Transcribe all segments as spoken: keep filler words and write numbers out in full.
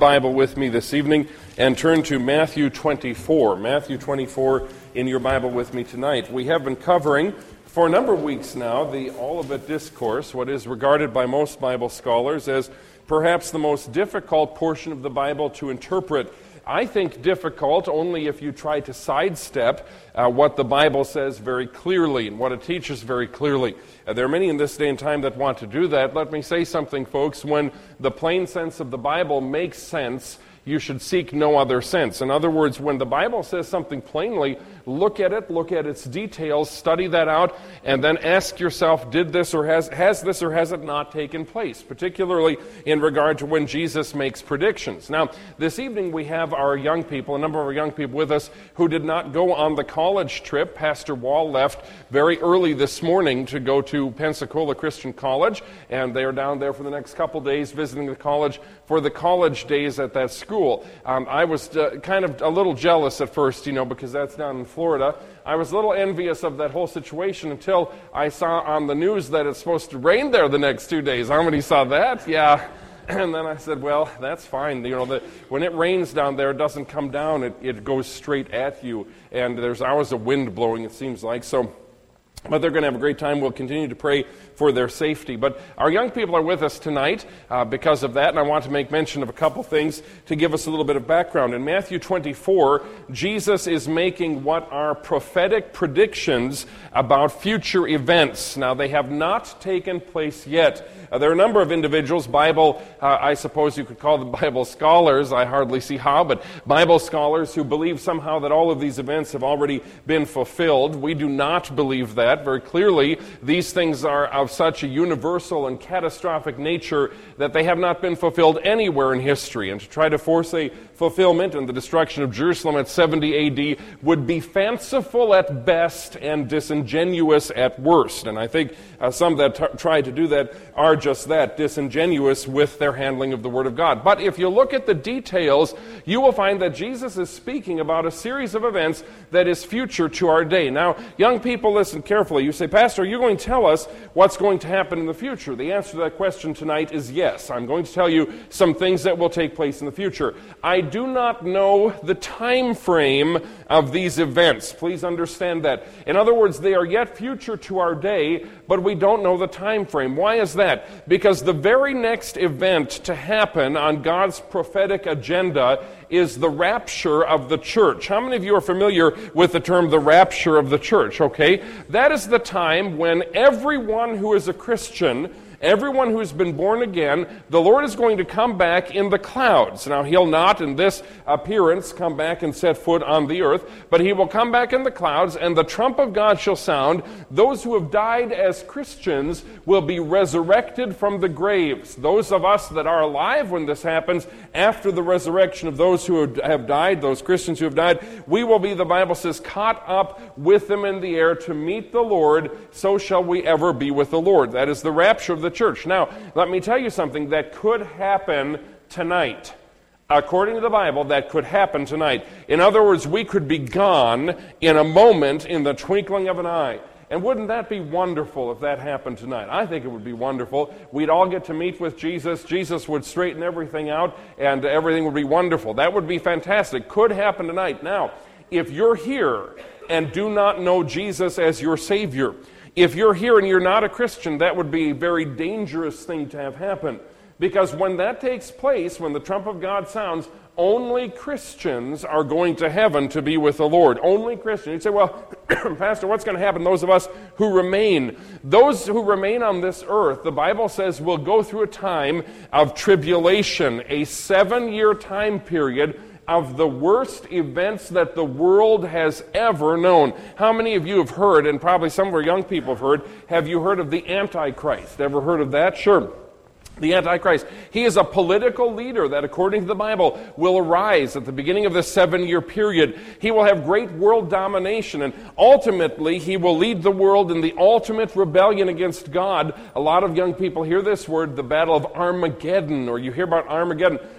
Bible with me this evening and turn to Matthew twenty-four. Matthew twenty-four in your Bible with me tonight. We have been covering for a number of weeks now the Olivet Discourse, what is regarded by most Bible scholars as perhaps the most difficult portion of the Bible to interpret. I think difficult only if you try to sidestep uh, what the Bible says very clearly and what it teaches very clearly. Uh, there are many in this day and time that want to do that. Let me say something, folks. When the plain sense of the Bible makes sense, you should seek no other sense. In other words, when the Bible says something plainly, look at it, look at its details, study that out, and then ask yourself, did this or has, has this or has it not taken place? Particularly in regard to when Jesus makes predictions. Now, this evening we have our young people, a number of our young people with us who did not go on the college trip. Pastor Wall left very early this morning to go to Pensacola Christian College, and they are down there for the next couple days visiting the college for the college days at that school. Um, I was uh, kind of a little jealous at first, you know, because that's down in Florida. I was a little envious of that whole situation until I saw on the news that it's supposed to rain there the next two days. How many saw that? Yeah. And then I said, well, that's fine. You know, the, when it rains down there, it doesn't come down. It, it goes straight at you. And there's always a wind blowing, it seems like. So, but they're going to have a great time. We'll continue to pray for their safety. But our young people are with us tonight uh, because of that, and I want to make mention of a couple things to give us a little bit of background. In Matthew twenty-four, Jesus is making what are prophetic predictions about future events. Now, they have not taken place yet. Uh, there are a number of individuals, Bible, uh, I suppose you could call them Bible scholars, I hardly see how, but Bible scholars who believe somehow that all of these events have already been fulfilled. We do not believe that. Very clearly, these things are of such a universal and catastrophic nature that they have not been fulfilled anywhere in history. And to try to force a fulfillment in the destruction of Jerusalem at seventy A D would be fanciful at best and disingenuous at worst. And I think uh, some that t- try to do that are just that, disingenuous with their handling of the Word of God. But if you look at the details, you will find that Jesus is speaking about a series of events that is future to our day. Now, young people, listen carefully. You say, Pastor, are you going to tell us what's going to happen in the future? The answer to that question tonight is yes. I'm going to tell you some things that will take place in the future. I do not know the time frame of these events. Please understand that. In other words, they are yet future to our day, but we don't know the time frame. Why is that? Because the very next event to happen on God's prophetic agenda is the rapture of the church. How many of you are familiar with the term the rapture of the church? Okay, that is the time when everyone who is a Christian, everyone who's been born again, the Lord is going to come back in the clouds. Now, he'll not in this appearance come back and set foot on the earth, but he will come back in the clouds, and the trump of God shall sound. Those who have died as Christians will be resurrected from the graves. Those of us that are alive when this happens, after the resurrection of those who have died, those Christians who have died, we will be, the Bible says, caught up with them in the air to meet the Lord. So shall we ever be with the Lord. That is the rapture of the church. Now, let me tell you something that could happen tonight. According to the Bible, that could happen tonight. In other words, we could be gone in a moment, in the twinkling of an eye. And wouldn't that be wonderful if that happened tonight? I think it would be wonderful. We'd all get to meet with Jesus. Jesus would straighten everything out, and everything would be wonderful. That would be fantastic. Could happen tonight. Now, if you're here and do not know Jesus as your Savior, if you're here and you're not a Christian, that would be a very dangerous thing to have happen. Because when that takes place, when the trump of God sounds, only Christians are going to heaven to be with the Lord. Only Christians. You'd say, well, Pastor, what's going to happen to those of us who remain? Those who remain on this earth, the Bible says, will go through a time of tribulation, a seven-year time period of the worst events that the world has ever known. How many of you have heard, and probably some of our young people have heard, have you heard of the Antichrist? Ever heard of that? Sure. The Antichrist. He is a political leader that, according to the Bible, will arise at the beginning of this seven-year period. He will have great world domination, and ultimately he will lead the world in the ultimate rebellion against God. A lot of young people hear this word, the battle of Armageddon, or you hear about Armageddon.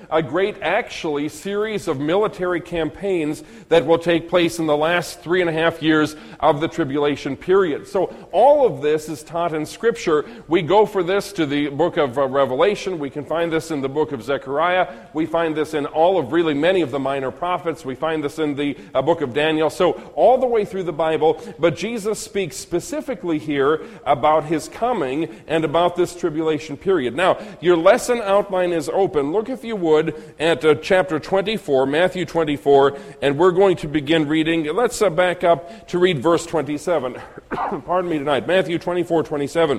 a great, actually, series of military campaigns that will take place in the last three and a half years of the tribulation period. So all of this is taught in Scripture. We go for this to the book of uh, Revelation. We can find this in the book of Zechariah. We find this in all of really many of the minor prophets. We find this in the uh, book of Daniel. So all the way through the Bible, but Jesus speaks specifically here about his coming and about this tribulation period. Now, your lesson outline is open. Look, if you would, at uh, chapter twenty-four, Matthew twenty-four, and we're going to begin reading. Let's uh, back up to read verse twenty-seven. Pardon me tonight. Matthew twenty-four, twenty-seven.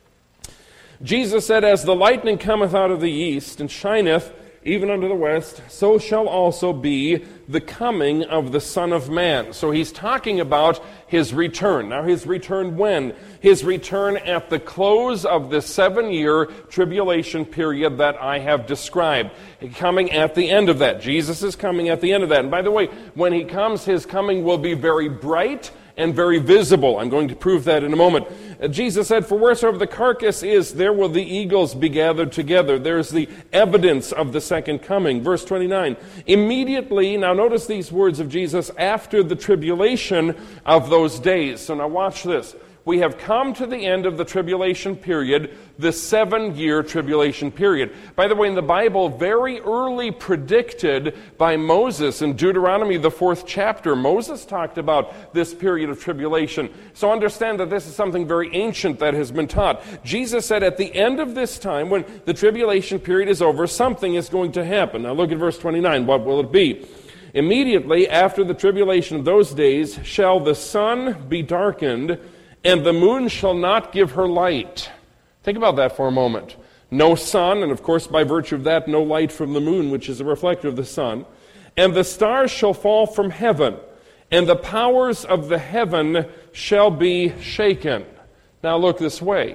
Jesus said, "As the lightning cometh out of the east, and shineth even unto the west, so shall also be the coming of the Son of Man." So he's talking about his return. Now, his return when? His return at the close of the seven-year tribulation period that I have described. Coming at the end of that. Jesus is coming at the end of that. And by the way, when he comes, his coming will be very bright and very visible. I'm going to prove that in a moment. Uh, Jesus said, "For wheresoever the carcass is, there will the eagles be gathered together." There's the evidence of the second coming. Verse twenty-nine. Immediately, now notice these words of Jesus, after the tribulation of those days. So now watch this. We have come to the end of the tribulation period, the seven-year tribulation period. By the way, in the Bible, very early predicted by Moses in Deuteronomy, the fourth chapter, Moses talked about this period of tribulation. So understand that this is something very ancient that has been taught. Jesus said at the end of this time, when the tribulation period is over, something is going to happen. Now look at verse twenty-nine. What will it be? "Immediately after the tribulation of those days shall the sun be darkened, and the moon shall not give her light." Think about that for a moment. No sun, and of course by virtue of that, no light from the moon, which is a reflector of the sun. "And the stars shall fall from heaven, and the powers of the heaven shall be shaken." Now look this way.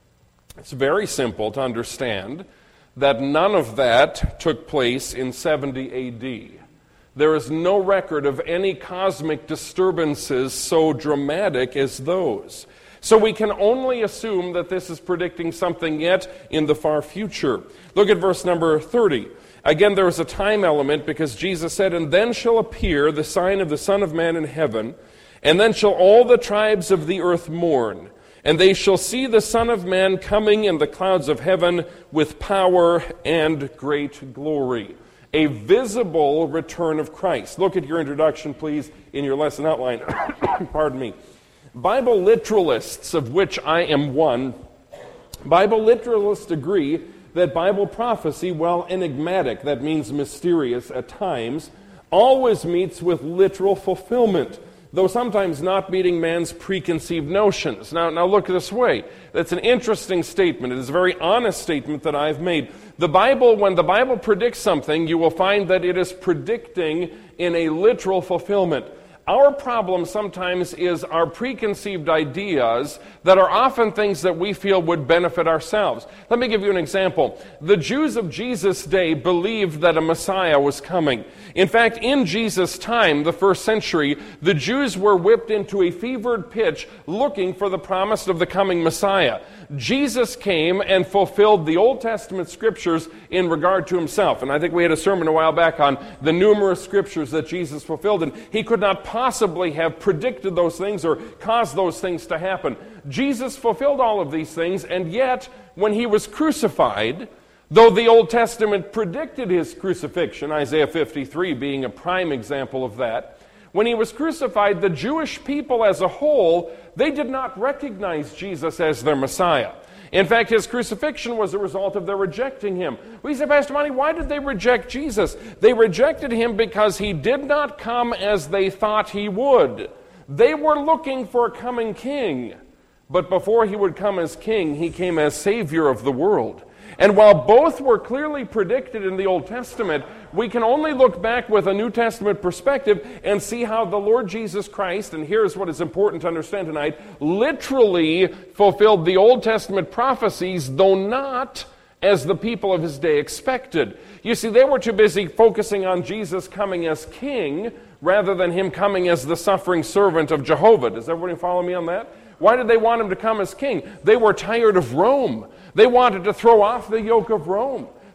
It's very simple to understand that none of that took place in seventy A D. There is no record of any cosmic disturbances so dramatic as those. So we can only assume that this is predicting something yet in the far future. Look at verse number thirty. Again, there is a time element because Jesus said, "And then shall appear the sign of the Son of Man in heaven, and then shall all the tribes of the earth mourn. And they shall see the Son of Man coming in the clouds of heaven with power and great glory." A visible return of Christ. Look at your introduction, please, in your lesson outline. Pardon me. Bible literalists, of which I am one, Bible literalists agree that Bible prophecy, while enigmatic, that means mysterious at times, always meets with literal fulfillment, though sometimes not meeting man's preconceived notions. Now, now look this way. That's an interesting statement. It is a very honest statement that I've made. The Bible, when the Bible predicts something, you will find that it is predicting in a literal fulfillment. Our problem sometimes is our preconceived ideas that are often things that we feel would benefit ourselves. Let me give you an example. The Jews of Jesus' day believed that a Messiah was coming. In fact, in Jesus' time, the first century, the Jews were whipped into a fevered pitch looking for the promise of the coming Messiah. Jesus came and fulfilled the Old Testament scriptures in regard to himself. And I think we had a sermon a while back on the numerous scriptures that Jesus fulfilled, and he could not possibly have predicted those things or caused those things to happen. Jesus fulfilled all of these things, and yet, when he was crucified, though the Old Testament predicted his crucifixion, Isaiah fifty-three being a prime example of that, when he was crucified, the Jewish people as a whole, they did not recognize Jesus as their Messiah. In fact, his crucifixion was a result of their rejecting him. We say, Pastor Monty, why did they reject Jesus? They rejected him because he did not come as they thought he would. They were looking for a coming king. But before he would come as king, he came as Savior of the world. And while both were clearly predicted in the Old Testament, we can only look back with a New Testament perspective and see how the Lord Jesus Christ, and here's what is important to understand tonight, literally fulfilled the Old Testament prophecies, though not as the people of his day expected. You see, they were too busy focusing on Jesus coming as king rather than him coming as the suffering servant of Jehovah. Does everybody follow me on that? Why did they want him to come as king? They were tired of Rome. They wanted to throw off the yoke of Rome.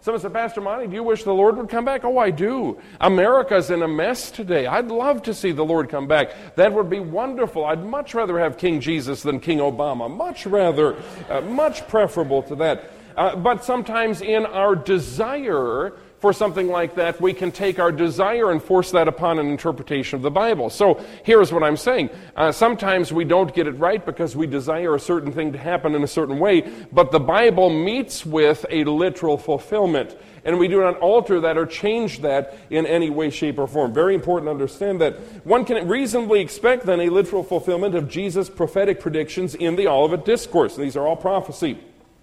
Someone said, Pastor Monty, do you wish the Lord would come back? Oh, I do. America's in a mess today. I'd love to see the Lord come back. That would be wonderful. I'd much rather have King Jesus than King Obama. Much rather, uh, much preferable to that. Uh, but sometimes in our desire for something like that, we can take our desire and force that upon an interpretation of the Bible. So here's what I'm saying. Uh, sometimes we don't get it right because we desire a certain thing to happen in a certain way, but the Bible meets with a literal fulfillment, and we do not alter that or change that in any way, shape, or form. Very important to understand that. One can reasonably expect then a literal fulfillment of Jesus' prophetic predictions in the Olivet Discourse. These are all prophecy.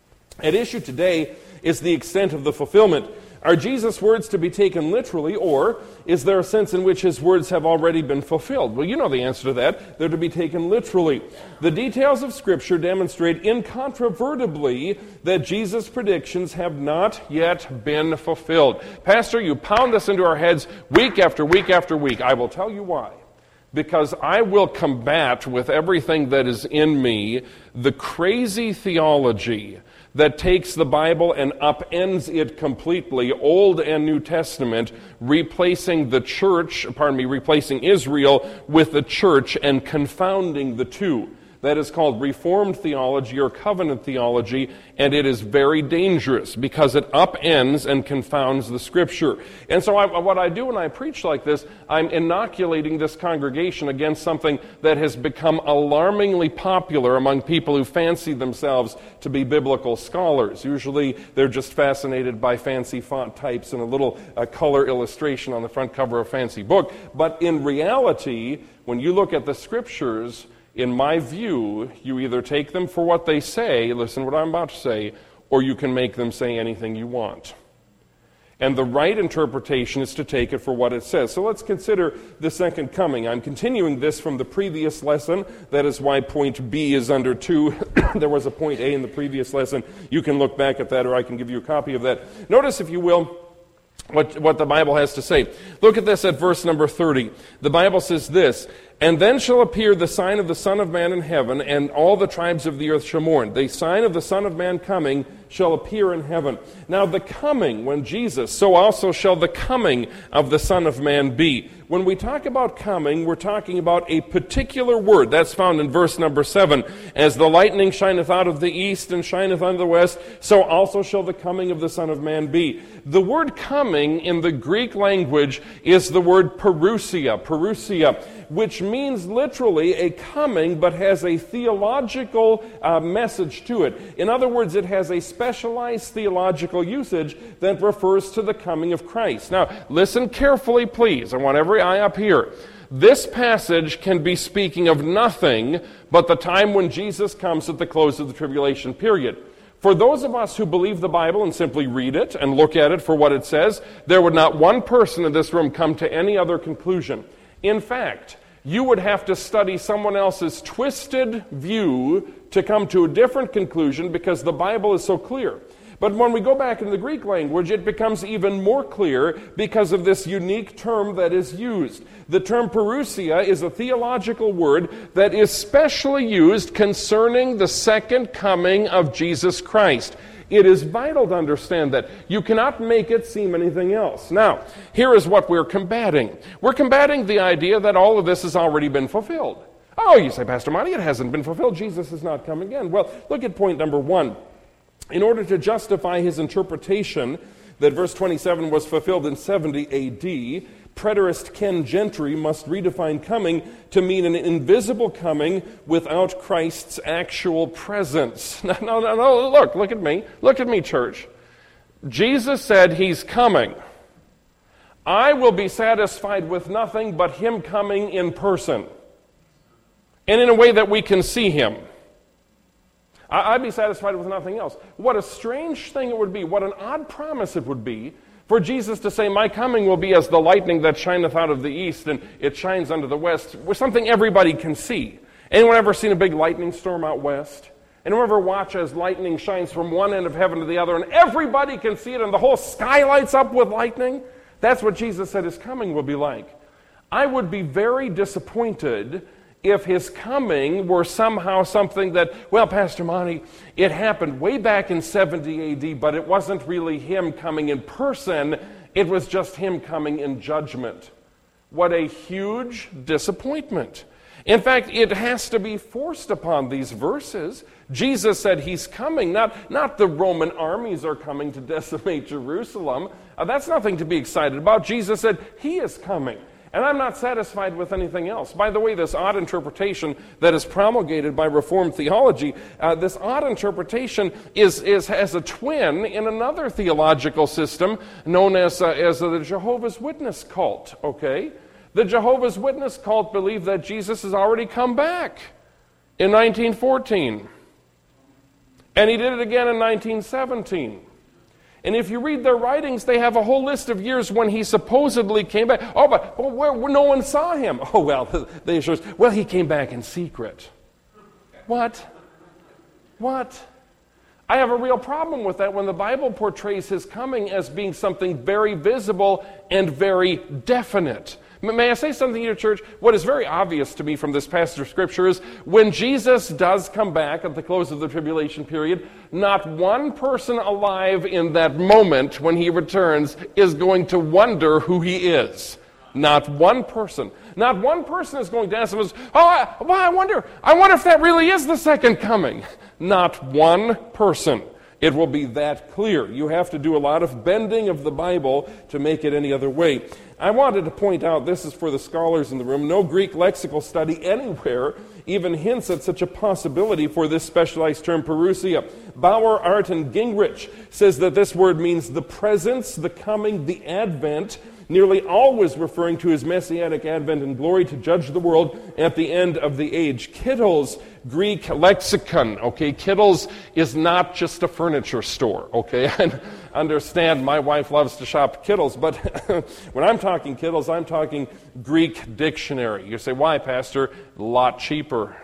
At issue today is the extent of the fulfillment. Are Jesus' words to be taken literally, or is there a sense in which his words have already been fulfilled? Well, you know the answer to that. They're to be taken literally. The details of Scripture demonstrate incontrovertibly that Jesus' predictions have not yet been fulfilled. Pastor, you pound this into our heads week after week after week. I will tell you why. Because I will combat with everything that is in me the crazy theology that takes the Bible and upends it completely, Old and New Testament, replacing the church, pardon me, replacing Israel with the church and confounding the two. That is called Reformed theology or covenant theology, and it is very dangerous because it upends and confounds the Scripture. And so I, what I do when I preach like this, I'm inoculating this congregation against something that has become alarmingly popular among people who fancy themselves to be biblical scholars. Usually they're just fascinated by fancy font types and a little uh, color illustration on the front cover of a fancy book. But in reality, when you look at the Scriptures, in my view, you either take them for what they say, listen to what I'm about to say, or you can make them say anything you want. And the right interpretation is to take it for what it says. So let's consider the second coming. I'm continuing this from the previous lesson. That is why point B is under two. There was a point A in the previous lesson. You can look back at that, or I can give you a copy of that. Notice, if you will, what, what the Bible has to say. Look at this at verse number thirty. The Bible says this, "And then shall appear the sign of the Son of Man in heaven, and all the tribes of the earth shall mourn." The sign of the Son of Man coming shall appear in heaven. Now the coming, when Jesus, so also shall the coming of the Son of Man be. When we talk about coming, we're talking about a particular word. That's found in verse number seven. "As the lightning shineth out of the east and shineth unto the west, so also shall the coming of the Son of Man be." The word coming in the Greek language is the word parousia, parousia, which means literally a coming, but has a theological uh, message to it. In other words, it has a specialized theological usage that refers to the coming of Christ. Now, listen carefully, please. I want every eye up here. This passage can be speaking of nothing but the time when Jesus comes at the close of the tribulation period. For those of us who believe the Bible and simply read it and look at it for what it says, there would not one person in this room come to any other conclusion. In fact, you would have to study someone else's twisted view to come to a different conclusion because the Bible is so clear. But when we go back in the Greek language, it becomes even more clear because of this unique term that is used. The term parousia is a theological word that is specially used concerning the second coming of Jesus Christ. It is vital to understand that. You cannot make it seem anything else. Now, here is what we're combating. We're combating the idea that all of this has already been fulfilled. Oh, you say, Pastor Monty, it hasn't been fulfilled. Jesus is not come again. Well, look at point number one. In order to justify his interpretation that verse twenty-seven was fulfilled in seventy A D, preterist Ken Gentry must redefine coming to mean an invisible coming without Christ's actual presence. No, no, no, no, look, look at me. Look at me, church. Jesus said he's coming. I will be satisfied with nothing but him coming in person and in a way that we can see him. I'd be satisfied with nothing else. What a strange thing it would be, what an odd promise it would be for Jesus to say, my coming will be as the lightning that shineth out of the east and it shines unto the west, with something everybody can see. Anyone ever seen a big lightning storm out west? Anyone ever watch as lightning shines from one end of heaven to the other and everybody can see it and the whole sky lights up with lightning? That's what Jesus said his coming will be like. I would be very disappointed if his coming were somehow something that, well, Pastor Monty, it happened way back in seventy A D, but it wasn't really him coming in person, it was just him coming in judgment. What a huge disappointment. In fact, it has to be forced upon these verses. Jesus said he's coming, not, not the Roman armies are coming to decimate Jerusalem. Uh, that's nothing to be excited about. Jesus said he is coming. And I'm not satisfied with anything else. By the way, this odd interpretation that is promulgated by Reformed theology, uh, this odd interpretation is, is has a twin in another theological system known as, uh, as the Jehovah's Witness cult, okay? The Jehovah's Witness cult believe that Jesus has already come back in nineteen fourteen. And he did it again in nineteen seventeen. And if you read their writings, they have a whole list of years when he supposedly came back. Oh, but, but where, where no one saw him. Oh, well, they assure us, well, he came back in secret. What? What? I have a real problem with that when the Bible portrays his coming as being something very visible and very definite. May I say something to your church? What is very obvious to me from this passage of Scripture is when Jesus does come back at the close of the tribulation period, not one person alive in that moment when he returns is going to wonder who he is. Not one person. Not one person is going to ask us, oh, I, well, I wonder, I wonder if that really is the second coming. Not one person. It will be that clear. You have to do a lot of bending of the Bible to make it any other way. I wanted to point out, this is for the scholars in the room, no Greek lexical study anywhere even hints at such a possibility for this specialized term, parousia. Bauer, Art, and Gingrich says that this word means the presence, the coming, the advent, nearly always referring to his messianic advent and glory to judge the world at the end of the age. Kittle's Greek lexicon, okay, Kittle's is not just a furniture store, okay? I understand my wife loves to shop Kittle's, but when I'm talking Kittle's, I'm talking Greek dictionary. You say, why, Pastor? A lot cheaper.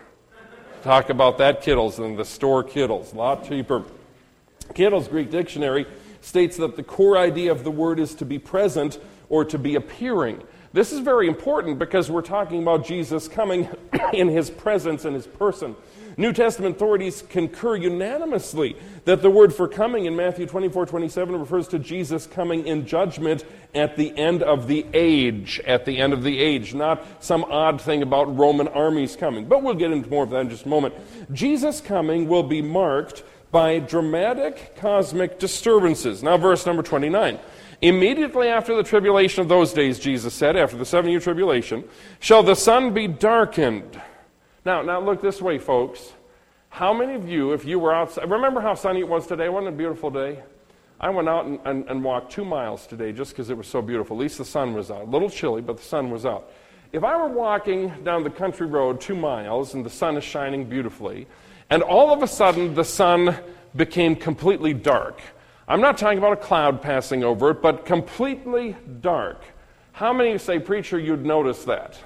Talk about that Kittle's than the store Kittle's, a lot cheaper. Kittle's Greek dictionary states that the core idea of the word is to be present or to be appearing. This is very important because we're talking about Jesus coming in his presence and his person. New Testament authorities concur unanimously that the word for coming in Matthew twenty-four twenty-seven refers to Jesus coming in judgment at the end of the age, at the end of the age, not some odd thing about Roman armies coming. But we'll get into more of that in just a moment. Jesus' coming will be marked by dramatic cosmic disturbances. Now, verse number twenty-nine. Immediately after the tribulation of those days, Jesus said, after the seven-year tribulation, shall the sun be darkened. Now, now look this way, folks. How many of you, if you were outside, remember how sunny it was today? Wasn't it a beautiful day? I went out and, and, and walked two miles today just because it was so beautiful. At least the sun was out. A little chilly, but the sun was out. If I were walking down the country road two miles and the sun is shining beautifully, and all of a sudden the sun became completely dark, I'm not talking about a cloud passing over it, but completely dark. How many say, preacher, you'd notice that?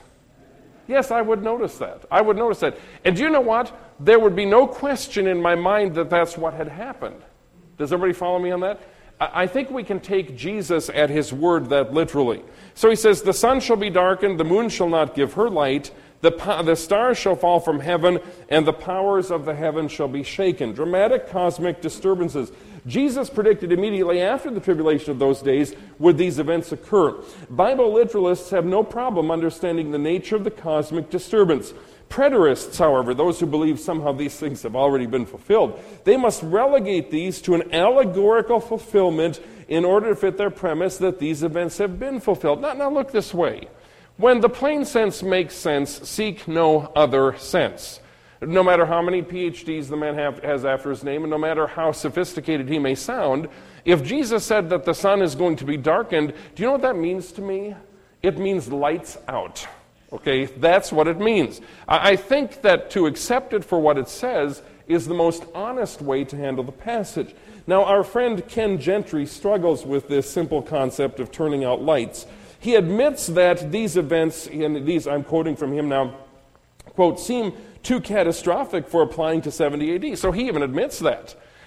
Yes, I would notice that. I would notice that. And do you know what? There would be no question in my mind that that's what had happened. Does everybody follow me on that? I think we can take Jesus at his word that literally. So he says, the sun shall be darkened, the moon shall not give her light, the, po- the stars shall fall from heaven, and the powers of the heavens shall be shaken. Dramatic cosmic disturbances. Jesus predicted immediately after the tribulation of those days would these events occur. Bible literalists have no problem understanding the nature of the cosmic disturbance. Preterists, however, those who believe somehow these things have already been fulfilled, they must relegate these to an allegorical fulfillment in order to fit their premise that these events have been fulfilled. Now, now look this way. When the plain sense makes sense, seek no other sense. No matter how many P H Ds the man have, has after his name, and no matter how sophisticated he may sound, if Jesus said that the sun is going to be darkened, do you know what that means to me? It means lights out. Okay, that's what it means. I think that to accept it for what it says is the most honest way to handle the passage. Now, our friend Ken Gentry struggles with this simple concept of turning out lights. He admits that these events, and these I'm quoting from him now, quote, seem too catastrophic for applying to seventy A D. So he even admits that.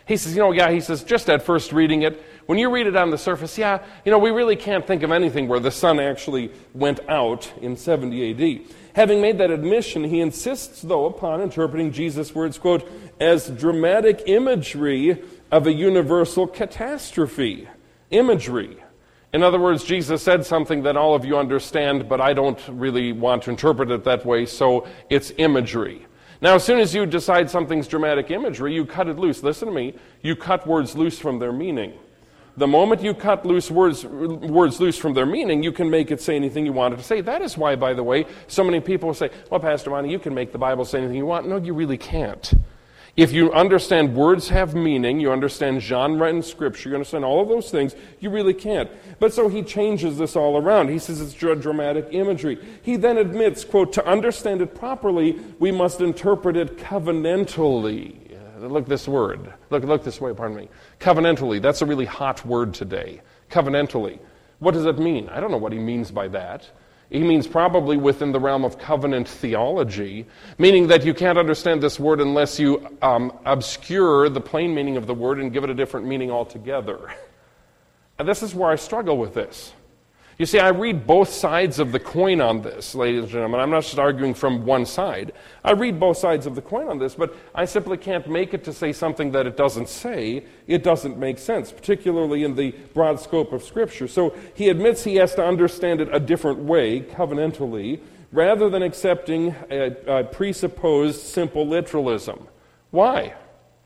He says, you know, yeah, he says, just at first reading it, when you read it on the surface, yeah, you know, we really can't think of anything where the sun actually went out in seventy A D. Having made that admission, he insists, though, upon interpreting Jesus' words, quote, as dramatic imagery of a universal catastrophe. Imagery. In other words, Jesus said something that all of you understand, but I don't really want to interpret it that way, so it's imagery. Now, as soon as you decide something's dramatic imagery, you cut it loose. Listen to me. You cut words loose from their meaning. The moment you cut loose words, words loose from their meaning, you can make it say anything you want it to say. That is why, by the way, so many people say, well, Pastor Monty, you can make the Bible say anything you want. No, you really can't. If you understand words have meaning, you understand genre in Scripture, you understand all of those things, you really can't. But so he changes this all around. He says it's dramatic imagery. He then admits, quote, to understand it properly, we must interpret it covenantally. Look this word. Look, look this way, pardon me. Covenantally. That's a really hot word today. Covenantally. What does it mean? I don't know what he means by that. He means probably within the realm of covenant theology, meaning that you can't understand this word unless you um, obscure the plain meaning of the word and give it a different meaning altogether. And this is where I struggle with this. You see, I read both sides of the coin on this, ladies and gentlemen. I'm not just arguing from one side. I read both sides of the coin on this, but I simply can't make it to say something that it doesn't say. It doesn't make sense, particularly in the broad scope of Scripture. So he admits he has to understand it a different way, covenantally, rather than accepting a, a presupposed simple literalism. Why?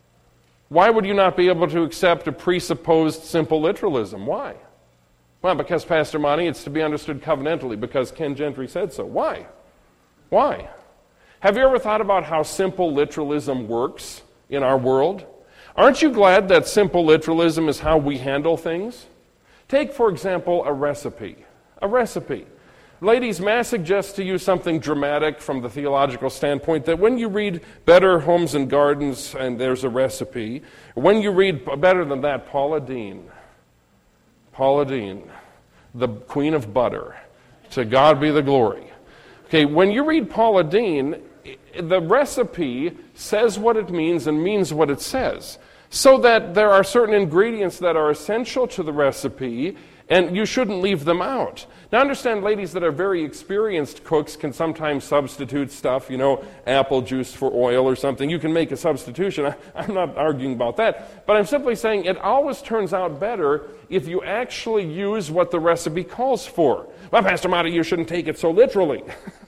Why would you not be able to accept a presupposed simple literalism? Why? Well, because, Pastor Monty, it's to be understood covenantally, because Ken Gentry said so. Why? Why? Have you ever thought about how simple literalism works in our world? Aren't you glad that simple literalism is how we handle things? Take, for example, a recipe. A recipe. Ladies, may I suggest to you something dramatic from the theological standpoint, that when you read Better Homes and Gardens and there's a recipe, when you read, better than that, Paula Deen, Paula Deen, the queen of butter. To God be the glory. Okay, when you read Paula Deen, the recipe says what it means and means what it says. So that there are certain ingredients that are essential to the recipe, and you shouldn't leave them out. Now understand, ladies that are very experienced cooks can sometimes substitute stuff, you know, apple juice for oil or something. You can make a substitution. I, I'm not arguing about that. But I'm simply saying it always turns out better if you actually use what the recipe calls for. Well, Pastor Monty, you shouldn't take it so literally.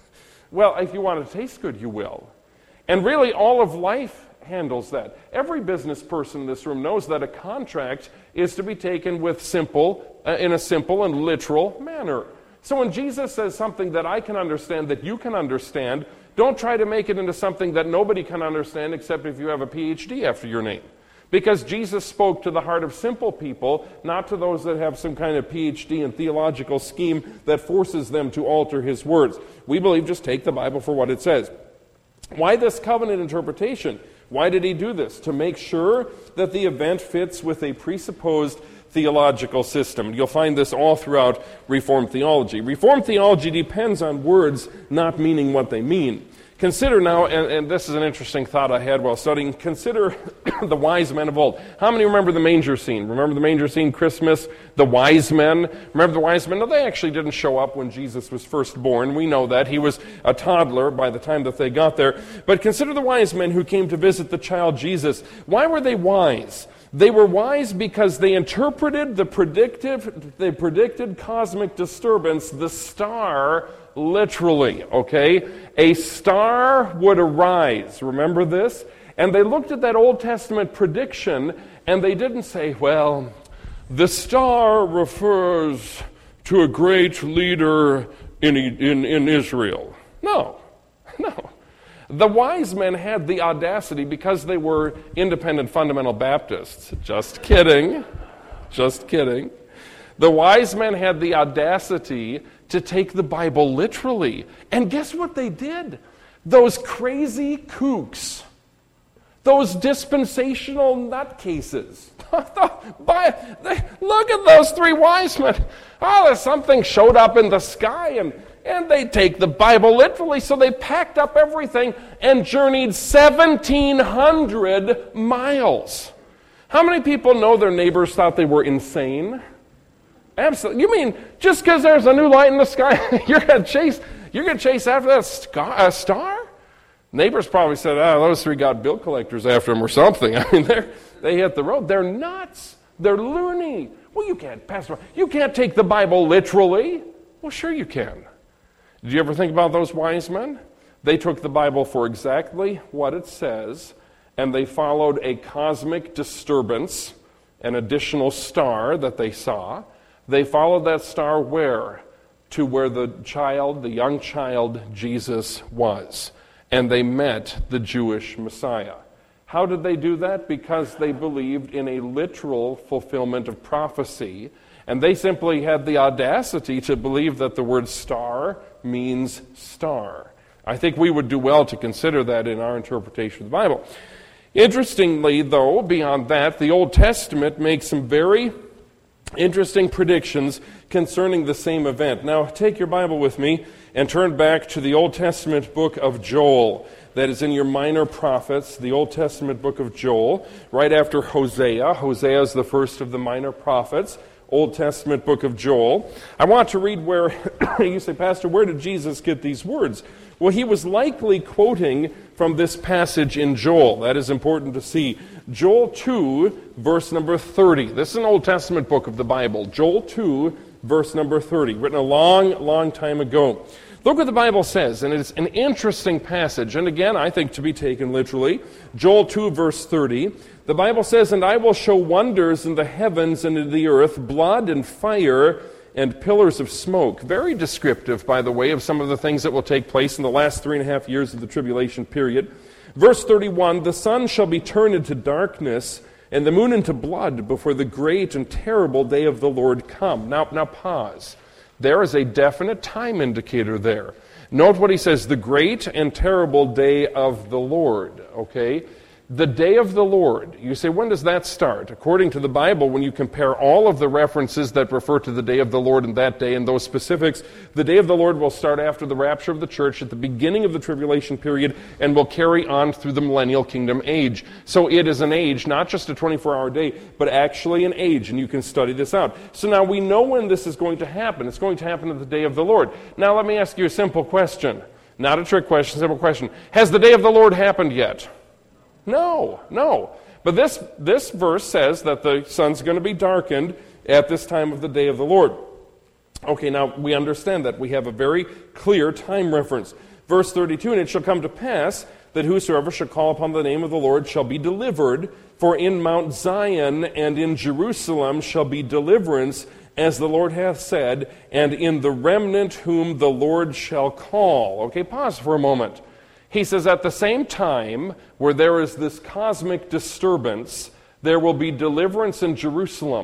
Well, if you want it to taste good, you will. And really, all of life handles that. Every business person in this room knows that a contract is to be taken with simple, uh, in a simple and literal manner. So when Jesus says something that I can understand, that you can understand, don't try to make it into something that nobody can understand except if you have a P H D after your name. Because Jesus spoke to the heart of simple people, not to those that have some kind of P H D in theological scheme that forces them to alter his words. We believe just take the Bible for what it says. Why this covenant interpretation? Why did he do this? To make sure that the event fits with a presupposed theological system. You'll find this all throughout Reformed theology. Reformed theology depends on words not meaning what they mean. Consider now, and, and this is an interesting thought I had while studying, consider the wise men of old. How many remember the manger scene? Remember the manger scene, Christmas? The wise men? Remember the wise men? No, they actually didn't show up when Jesus was first born. We know that. He was a toddler by the time that they got there. But consider the wise men who came to visit the child Jesus. Why were they wise? They were wise because they interpreted the predictive, the predicted cosmic disturbance, the star, literally, okay? A star would arise. Remember this? And they looked at that Old Testament prediction, and they didn't say, well, the star refers to a great leader in, in, in Israel. No, no. The wise men had the audacity, because they were independent fundamental Baptists. Just kidding. Just kidding. The wise men had the audacity to take the Bible literally. And guess what they did? Those crazy kooks, those dispensational nutcases. Look at those three wise men. Oh, something showed up in the sky, and And they take the Bible literally, so they packed up everything and journeyed seventeen hundred miles. How many people know their neighbors thought they were insane? Absolutely. You mean just because there's a new light in the sky, you're going to chase you're going to chase after that scar, uh, star? Neighbors probably said, "Oh, those three got bill collectors after them or something." I mean, they they hit the road. They're nuts. They're loony. Well, you can't, Pastor. You can't take the Bible literally. Well, sure you can. Did you ever think about those wise men? They took the Bible for exactly what it says, and they followed a cosmic disturbance, an additional star that they saw. They followed that star where? To where the child, the young child, Jesus was. And they met the Jewish Messiah. How did they do that? Because they believed in a literal fulfillment of prophecy, and they simply had the audacity to believe that the word star means star. I think we would do well to consider that in our interpretation of the Bible. Interestingly, though, beyond that, the Old Testament makes some very interesting predictions concerning the same event. Now, take your Bible with me and turn back to the Old Testament book of Joel. That is in your minor prophets, the Old Testament book of Joel, right after Hosea. Hosea is the first of the minor prophets, Old Testament book of Joel. I want to read where, you say, Pastor, where did Jesus get these words? Well, he was likely quoting from this passage in Joel. That is important to see. Joel two, verse number thirty. This is an Old Testament book of the Bible. Joel two, verse number thirty, written a long, long time ago. Look what the Bible says, and it's an interesting passage. And again, I think to be taken literally. Joel two, verse thirty. The Bible says, "And I will show wonders in the heavens and in the earth, blood and fire and pillars of smoke." Very descriptive, by the way, of some of the things that will take place in the last three and a half years of the tribulation period. Verse thirty-one, "The sun shall be turned into darkness, and the moon into blood, before the great and terrible day of the Lord come." Now, now pause. There is a definite time indicator there. Note what he says, the great and terrible day of the Lord, okay? The day of the Lord. You say, when does that start? According to the Bible, when you compare all of the references that refer to the day of the Lord and that day and those specifics, the day of the Lord will start after the rapture of the church at the beginning of the tribulation period and will carry on through the millennial kingdom age. So it is an age, not just a twenty-four hour day, but actually an age, and you can study this out. So now we know when this is going to happen. It's going to happen at the day of the Lord. Now let me ask you a simple question. Not a trick question, simple question. Has the day of the Lord happened yet? No, no. But this, this verse says that the sun's going to be darkened at this time of the day of the Lord. Okay, now we understand that. We have a very clear time reference. Verse thirty-two, "And it shall come to pass that whosoever shall call upon the name of the Lord shall be delivered, for in Mount Zion and in Jerusalem shall be deliverance, as the Lord hath said, and in the remnant whom the Lord shall call." Okay, pause for a moment. He says, at the same time where there is this cosmic disturbance, there will be deliverance in Jerusalem.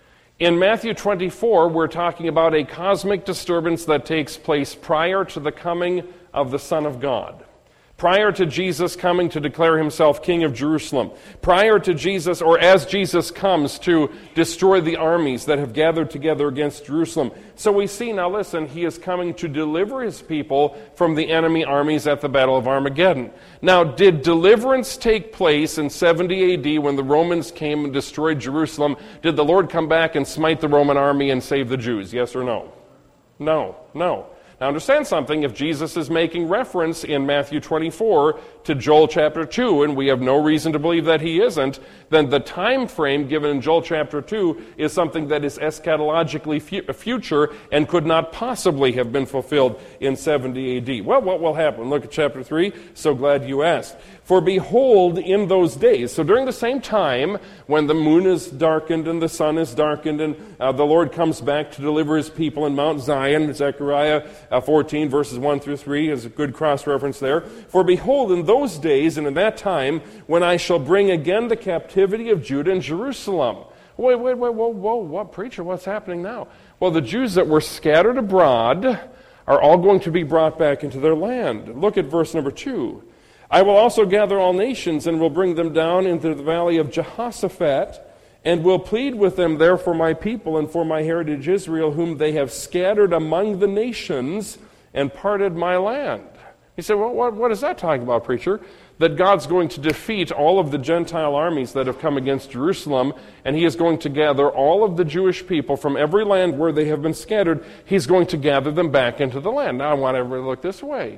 In Matthew twenty-four, we're talking about a cosmic disturbance that takes place prior to the coming of the Son of God. Prior to Jesus coming to declare himself King of Jerusalem. Prior to Jesus, or as Jesus comes to destroy the armies that have gathered together against Jerusalem. So we see, now listen, he is coming to deliver his people from the enemy armies at the Battle of Armageddon. Now, did deliverance take place in seventy A D when the Romans came and destroyed Jerusalem? Did the Lord come back and smite the Roman army and save the Jews? Yes or no? No, no. Now understand something, if Jesus is making reference in Matthew twenty-four to Joel chapter two, and we have no reason to believe that he isn't, then the time frame given in Joel chapter two is something that is eschatologically fu- future and could not possibly have been fulfilled in seventy A D. Well, what will happen? Look at chapter three. So glad you asked. "For behold, in those days," so during the same time when the moon is darkened and the sun is darkened and uh, the Lord comes back to deliver his people in Mount Zion, Zechariah uh, fourteen verses one through three is a good cross-reference there. "For behold, in those days and in that time, when I shall bring again the captivity of Judah and Jerusalem." Wait, wait, wait, whoa, whoa, what, preacher, what's happening now? Well, the Jews that were scattered abroad are all going to be brought back into their land. Look at verse number two. "I will also gather all nations and will bring them down into the valley of Jehoshaphat, and will plead with them there for my people and for my heritage Israel, whom they have scattered among the nations and parted my land." He said, well, what, what is that talking about, preacher? that God's going to defeat all of the Gentile armies that have come against Jerusalem, and he is going to gather all of the Jewish people from every land where they have been scattered. He's going to gather them back into the land. Now I want everybody to look this way.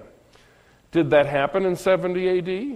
Did that happen in seventy A D?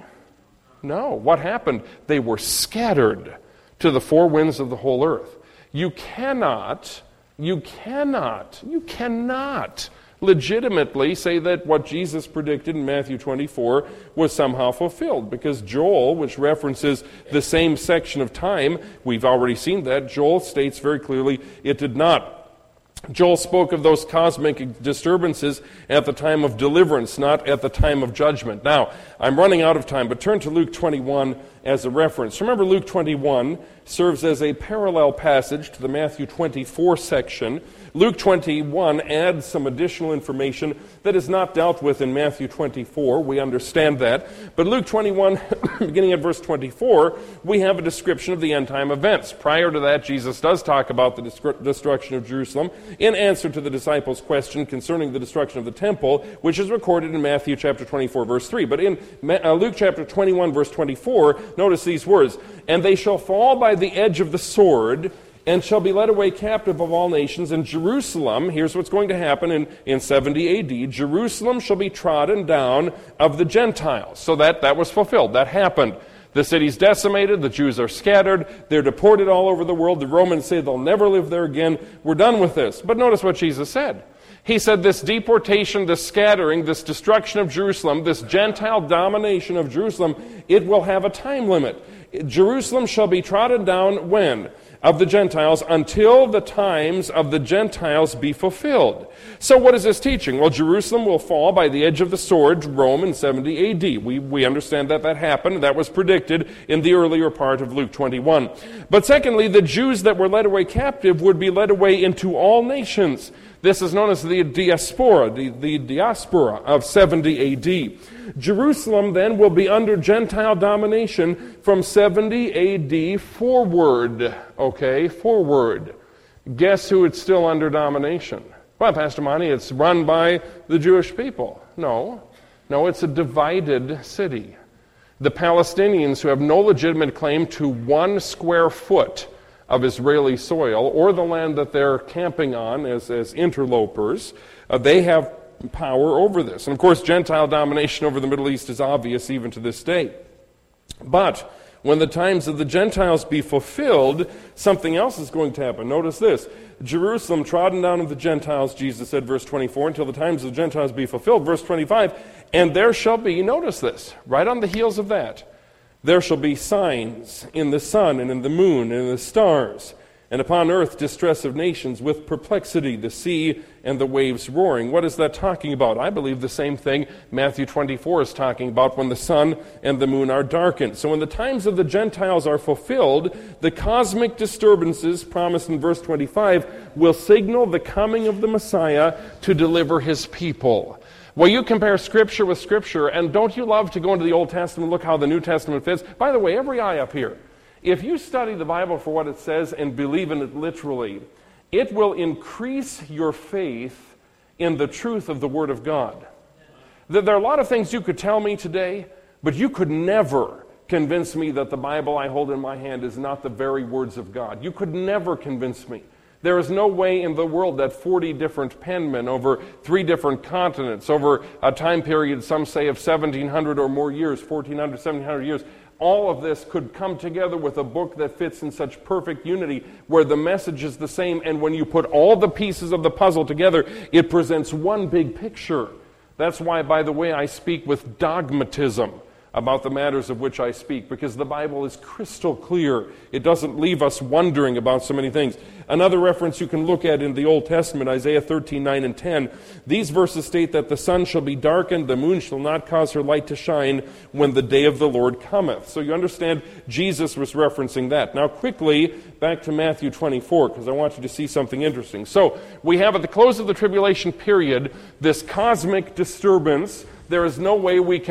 No. What happened? They were scattered to the four winds of the whole earth. You cannot, you cannot, you cannot legitimately say that what Jesus predicted in Matthew twenty-four was somehow fulfilled, because Joel, which references the same section of time, we've already seen that, Joel states very clearly it did not. Joel spoke of those cosmic disturbances at the time of deliverance, not at the time of judgment. Now, I'm running out of time, but turn to Luke twenty-one as a reference. Remember, Luke twenty-one serves as a parallel passage to the Matthew twenty-four section. Luke twenty-one adds some additional information that is not dealt with in Matthew twenty-four. We understand that. But Luke twenty-one, beginning at verse twenty-four, we have a description of the end-time events. Prior to that, Jesus does talk about the destruction of Jerusalem in answer to the disciples' question concerning the destruction of the temple, which is recorded in Matthew chapter twenty-four, verse three. But in Luke chapter twenty-one, verse twenty-four, notice these words, "And they shall fall by the edge of the sword, and shall be led away captive of all nations, and Jerusalem," here's what's going to happen in, in seventy A D, "Jerusalem shall be trodden down of the Gentiles." So that, that was fulfilled. That happened. The city's decimated, the Jews are scattered, they're deported all over the world, the Romans say they'll never live there again, we're done with this. But notice what Jesus said. He said this deportation, this scattering, this destruction of Jerusalem, this Gentile domination of Jerusalem, it will have a time limit. Jerusalem shall be trodden down when? Of the Gentiles, until the times of the Gentiles be fulfilled. So what is this teaching? Well, Jerusalem will fall by the edge of the sword, Rome, in seventy A D. We, we understand that that happened. That was predicted in the earlier part of Luke twenty-one. But secondly, the Jews that were led away captive would be led away into all nations. This is known as the diaspora, the, the diaspora of seventy A D. Jerusalem then will be under Gentile domination from seventy A D forward. Okay, forward. Guess who it's still under domination? Well, Pastor Monty, it's run by the Jewish people. No, no, it's a divided city. The Palestinians, who have no legitimate claim to one square foot of Israeli soil or the land that they're camping on as, as interlopers, uh, they have power over this. And of course, Gentile domination over the Middle East is obvious even to this day. But when the times of the Gentiles be fulfilled, something else is going to happen. Notice this. Jerusalem trodden down of the Gentiles, Jesus said, verse twenty-four, until the times of the Gentiles be fulfilled. Verse twenty-five, and there shall be, notice this, right on the heels of that, there shall be signs in the sun and in the moon and in the stars, and upon earth distress of nations with perplexity, the sea and the waves roaring. What is that talking about? I believe the same thing Matthew twenty-four is talking about, when the sun and the moon are darkened. So when the times of the Gentiles are fulfilled, the cosmic disturbances promised in verse twenty-five will signal the coming of the Messiah to deliver his people. Well, you compare Scripture with Scripture, and don't you love to go into the Old Testament and look how the New Testament fits? By the way, every eye up here, if you study the Bible for what it says and believe in it literally, it will increase your faith in the truth of the Word of God. There are a lot of things you could tell me today, but you could never convince me that the Bible I hold in my hand is not the very words of God. You could never convince me. There is no way in the world that forty different penmen over three different continents, over a time period, some say, of seventeen hundred or more years, fourteen hundred, seventeen hundred years, all of this could come together with a book that fits in such perfect unity, where the message is the same, and when you put all the pieces of the puzzle together, it presents one big picture. That's why, by the way, I speak with dogmatism about the matters of which I speak, because the Bible is crystal clear. It doesn't leave us wondering about so many things. Another reference you can look at in the Old Testament, Isaiah thirteen, nine and ten, these verses state that the sun shall be darkened, the moon shall not cause her light to shine when the day of the Lord cometh. So you understand Jesus was referencing that. Now quickly, back to Matthew twenty-four, because I want you to see something interesting. So we have at the close of the tribulation period this cosmic disturbance. There is no way we can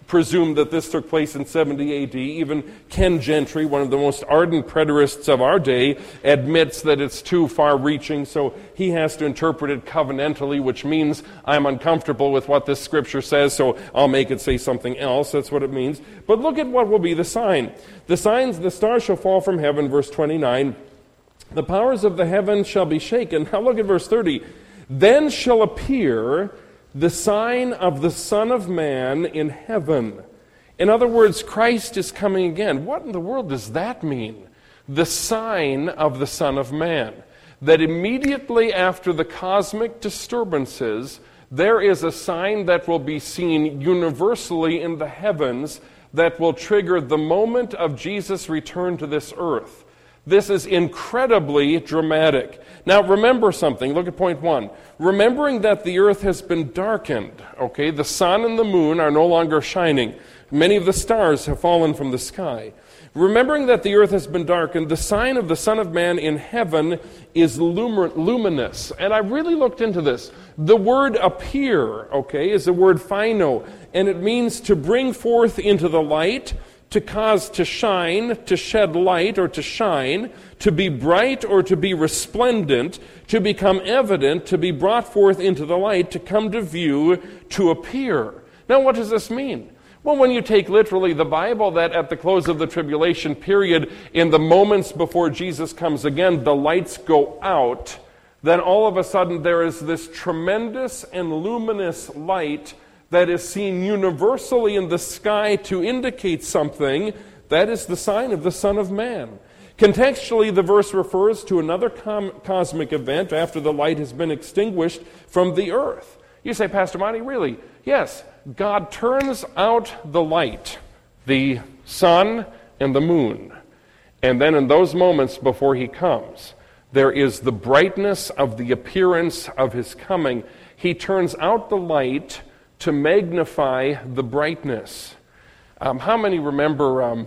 presume that this took place in seventy A D. Even Ken Gentry, one of the most ardent preterists of our day, admits that it's too far-reaching, so he has to interpret it covenantally, which means I'm uncomfortable with what this scripture says, so I'll make it say something else. That's what it means. But look at what will be the sign. The signs, the stars shall fall from heaven, verse twenty-nine. The powers of the heavens shall be shaken. Now look at verse thirty. Then shall appear the sign of the Son of Man in heaven. In other words, Christ is coming again. What in the world does that mean? The sign of the Son of Man. That immediately after the cosmic disturbances, there is a sign that will be seen universally in the heavens that will trigger the moment of Jesus' return to this earth. This is incredibly dramatic. Now remember something. Look at point one. Remembering that the earth has been darkened, okay? The sun and the moon are no longer shining. Many of the stars have fallen from the sky. Remembering that the earth has been darkened, the sign of the Son of Man in heaven is lum- luminous. And I really looked into this. The word appear, okay, is the word phino, and it means to bring forth into the light, to cause to shine, to shed light or to shine, to be bright or to be resplendent, to become evident, to be brought forth into the light, to come to view, to appear. Now what does this mean? Well, when you take literally the Bible, that at the close of the tribulation period, in the moments before Jesus comes again, the lights go out, then all of a sudden there is this tremendous and luminous light that is seen universally in the sky to indicate something. That is the sign of the Son of Man. Contextually, the verse refers to another com- cosmic event after the light has been extinguished from the earth. You say, Pastor Monty, really? Yes, God turns out the light, the sun and the moon. And then in those moments before he comes, there is the brightness of the appearance of his coming. He turns out the light to magnify the brightness. Um, how many remember um,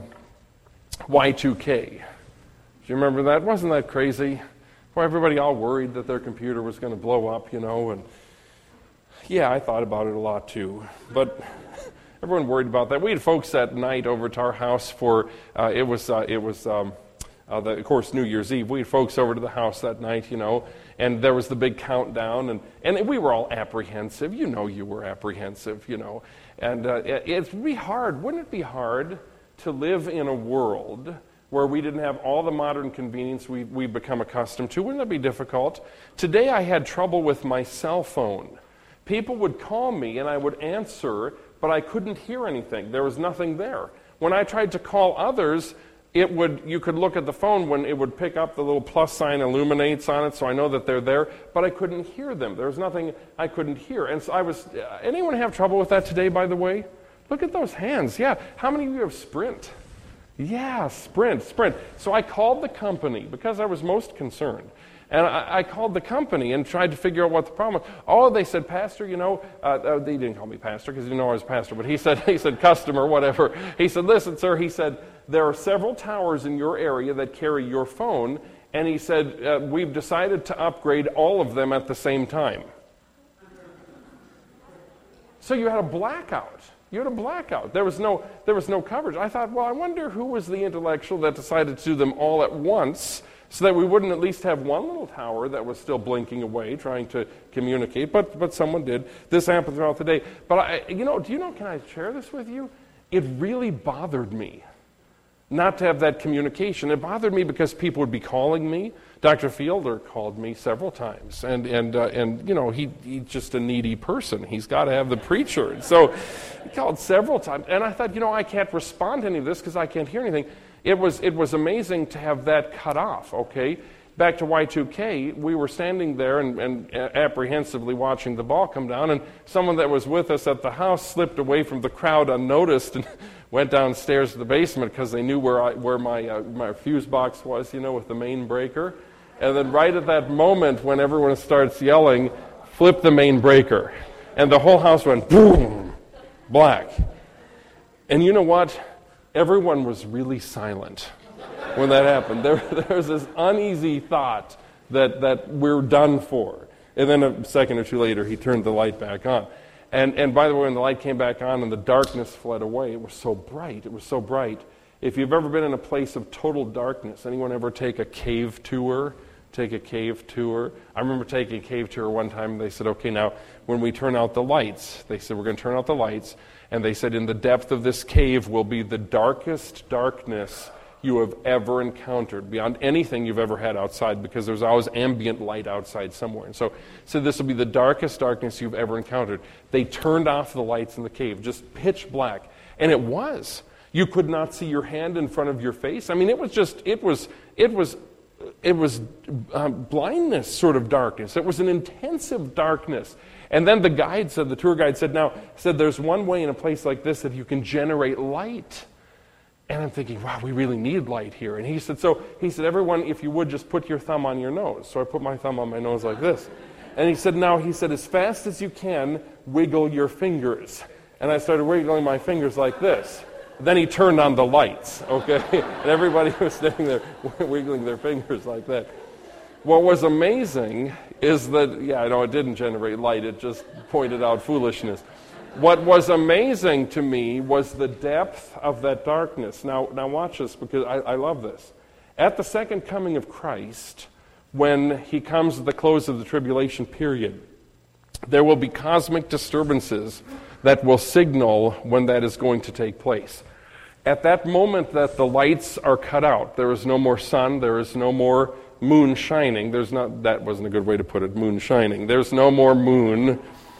Y two K? Do you remember that? Wasn't that crazy? Well, everybody all worried that their computer was going to blow up, you know, and yeah, I thought about it a lot too. But everyone worried about that. We had folks that night over to our house for, uh, it was, uh, it was um, uh, the, of course, New Year's Eve. We had folks over to the house that night, you know, and there was the big countdown, and, and we were all apprehensive. You know you were apprehensive, you know. And uh, it, it'd be hard, wouldn't it be hard to live in a world where we didn't have all the modern convenience we, we've become accustomed to? Wouldn't that be difficult? Today I had trouble with my cell phone. People would call me and I would answer, but I couldn't hear anything. There was nothing there. When I tried to call others, it would, you could look at the phone when it would pick up the little plus sign illuminates on it, so I know that they're there, but I couldn't hear them. There was nothing I couldn't hear. And so I was, uh, anyone have trouble with that today, by the way? Look at those hands. Yeah. How many of you have Sprint? Yeah, Sprint, Sprint. So I called the company because I was most concerned. And I, I called the company and tried to figure out what the problem was. Oh, they said, Pastor, you know, uh, they didn't call me Pastor because they didn't know I was Pastor, but he said, he said, customer, whatever. He said, listen, sir, he said, there are several towers in your area that carry your phone, and he said, uh, we've decided to upgrade all of them at the same time. So you had a blackout. You had a blackout. There was no, there was no coverage. I thought, well, I wonder who was the intellectual that decided to do them all at once, so that we wouldn't at least have one little tower that was still blinking away, trying to communicate, but but someone did. This happened throughout the day. But, I, you know, do you know, can I share this with you? It really bothered me not to have that communication. It bothered me because people would be calling me. Doctor Fielder called me several times, and, and, uh, and you know, he, he's just a needy person. He's got to have the preacher. And so he called several times, and I thought, you know, I can't respond to any of this because I can't hear anything. It was it was amazing to have that cut off, okay? Back to Y two K, we were standing there and, and apprehensively watching the ball come down, and someone that was with us at the house slipped away from the crowd unnoticed and went downstairs to the basement because they knew where I, where my uh, my fuse box was, you know, with the main breaker. And then right at that moment when everyone starts yelling, flip the main breaker. And the whole house went boom, black. And you know what? Everyone was really silent when that happened. There, there was this uneasy thought that, that we're done for. And then a second or two later, he turned the light back on. And, and by the way, when the light came back on and the darkness fled away, it was so bright. It was so bright. If you've ever been in a place of total darkness, anyone ever take a cave tour? Take a cave tour? I remember taking a cave tour one time, and they said, okay, now, when we turn out the lights, they said, we're going to turn out the lights, and they said, in the depth of this cave will be the darkest darkness you have ever encountered, beyond anything you've ever had outside, because there's always ambient light outside somewhere. And so, so this will be the darkest darkness you've ever encountered. They turned off the lights in the cave, just pitch black. And it was. You could not see your hand in front of your face. I mean, it was just, it was, it was, it was um, blindness sort of darkness. It was an intensive darkness. And then the guide said, the tour guide said, now, said there's one way in a place like this that you can generate light. And I'm thinking, wow, we really need light here. And he said, so, he said, everyone, if you would, just put your thumb on your nose. So I put my thumb on my nose like this. And he said, now, he said, as fast as you can, wiggle your fingers. And I started wiggling my fingers like this. Then he turned on the lights, okay? And everybody was sitting there wiggling their fingers like that. What was amazing is that, yeah, I know it didn't generate light. It just pointed out foolishness. What was amazing to me was the depth of that darkness. Now, now watch this, because I, I love this. At the second coming of Christ, when he comes at the close of the tribulation period, there will be cosmic disturbances that will signal when that is going to take place. At that moment that the lights are cut out, there is no more sun, there is no more moon shining. There's not, that wasn't a good way to put it, moon shining. There's no more moon.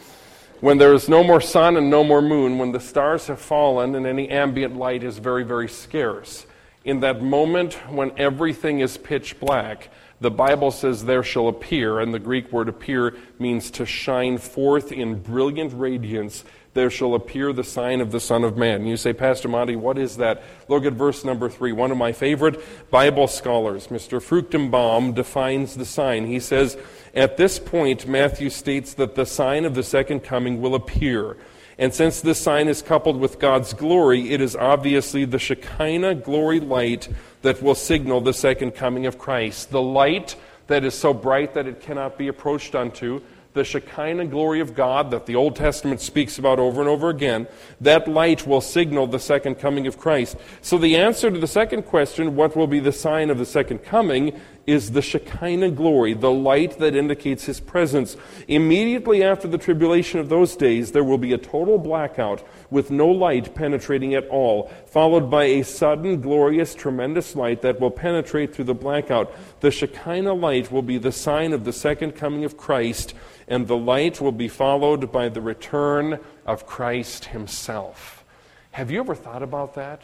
When there is no more sun and no more moon, when the stars have fallen and any ambient light is very, very scarce, in that moment when everything is pitch black, the Bible says there shall appear, and the Greek word appear means to shine forth in brilliant radiance, there shall appear the sign of the Son of Man. And you say, Pastor Monty, what is that? Look at verse number three. One of my favorite Bible scholars, Mister Fruchtenbaum, defines the sign. He says, at this point, Matthew states that the sign of the second coming will appear. And since this sign is coupled with God's glory, it is obviously the Shekinah glory light that will signal the second coming of Christ. The light that is so bright that it cannot be approached unto, the Shekinah glory of God that the Old Testament speaks about over and over again, that light will signal the second coming of Christ. So the answer to the second question, what will be the sign of the second coming, is the Shekinah glory, the light that indicates his presence. Immediately after the tribulation of those days, there will be a total blackout with no light penetrating at all, followed by a sudden, glorious, tremendous light that will penetrate through the blackout. The Shekinah light will be the sign of the second coming of Christ, and the light will be followed by the return of Christ himself. Have you ever thought about that?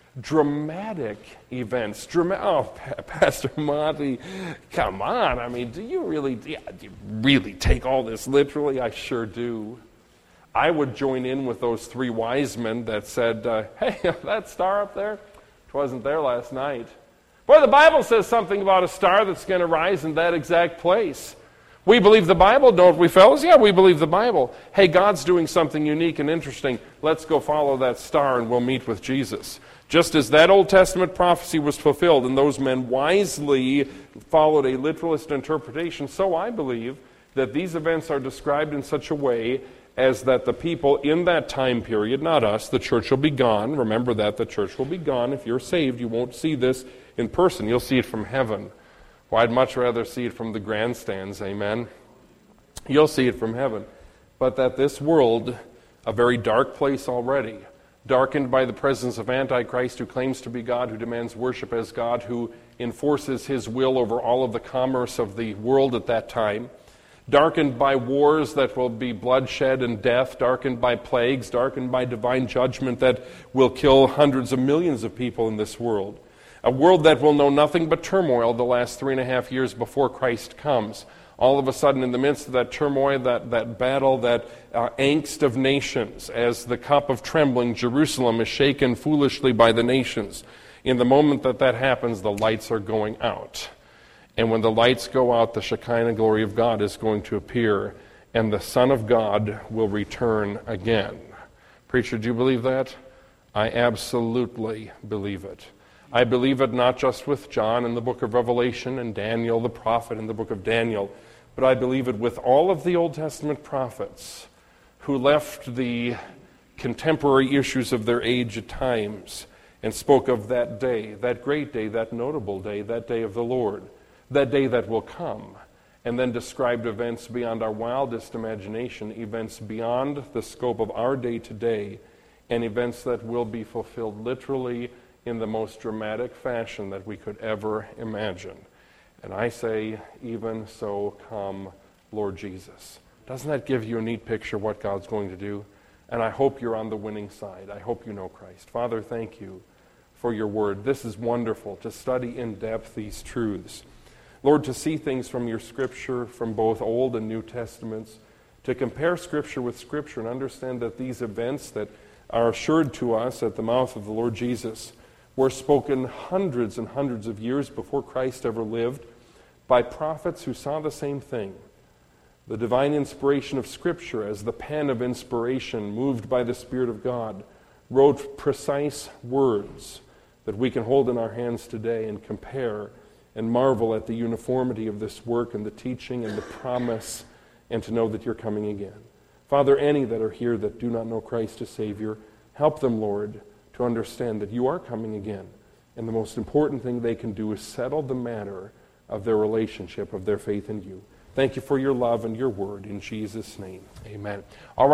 Dramatic events. Drama- oh, pa- Pastor Monty, come on. I mean, do you really, do you, do you really take all this literally? I sure do. I would join in with those three wise men that said, uh, hey, that star up there, it wasn't there last night. Boy, the Bible says something about a star that's going to rise in that exact place. We believe the Bible, don't we, fellas? Yeah, we believe the Bible. Hey, God's doing something unique and interesting. Let's go follow that star and we'll meet with Jesus. Just as that Old Testament prophecy was fulfilled and those men wisely followed a literalist interpretation, so I believe that these events are described in such a way as that the people in that time period, not us, the church will be gone. Remember that, the church will be gone. If you're saved, you won't see this in person. You'll see it from heaven. Well, I'd much rather see it from the grandstands, amen? You'll see it from heaven. But that this world, a very dark place already, darkened by the presence of Antichrist, who claims to be God, who demands worship as God, who enforces his will over all of the commerce of the world at that time, darkened by wars that will be bloodshed and death, darkened by plagues, darkened by divine judgment that will kill hundreds of millions of people in this world. A world that will know nothing but turmoil the last three and a half years before Christ comes. All of a sudden, in the midst of that turmoil, that, that battle, that uh, angst of nations, as the cup of trembling, Jerusalem is shaken foolishly by the nations. In the moment that that happens, the lights are going out. And when the lights go out, the Shekinah glory of God is going to appear, and the Son of God will return again. Preacher, do you believe that? I absolutely believe it. I believe it not just with John in the book of Revelation and Daniel the prophet in the book of Daniel, but I believe it with all of the Old Testament prophets who left the contemporary issues of their age at times and spoke of that day, that great day, that notable day, that day of the Lord, that day that will come, and then described events beyond our wildest imagination, events beyond the scope of our day today, and events that will be fulfilled literally in the most dramatic fashion that we could ever imagine. And I say, even so, come, Lord Jesus. Doesn't that give you a neat picture of what God's going to do? And I hope you're on the winning side. I hope you know Christ. Father, thank you for your word. This is wonderful, to study in depth these truths. Lord, to see things from your Scripture, from both Old and New Testaments, to compare Scripture with Scripture and understand that these events that are assured to us at the mouth of the Lord Jesus were spoken hundreds and hundreds of years before Christ ever lived by prophets who saw the same thing. The divine inspiration of Scripture, as the pen of inspiration moved by the Spirit of God, wrote precise words that we can hold in our hands today and compare and marvel at the uniformity of this work and the teaching and the promise, and to know that you're coming again. Father, any that are here that do not know Christ as Savior, help them, Lord, to understand that you are coming again. And the most important thing they can do is settle the matter of their relationship, of their faith in you. Thank you for your love and your word. In Jesus' name, amen. All right.